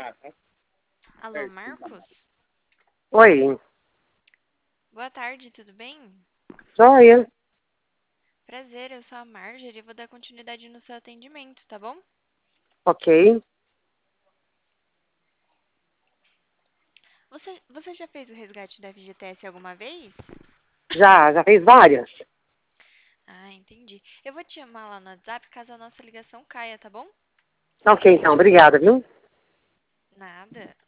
Alô, Marcos? Oi, Boa tarde, tudo bem? joia. Prazer, eu sou a Marjorie e vou dar continuidade no seu atendimento, tá bom? Ok. Você já fez o resgate da FGTS alguma vez? Já fez várias? Ah, entendi. Eu vou te chamar lá no WhatsApp caso a nossa ligação caia, tá bom? Ok, então, obrigada, viu? Nada.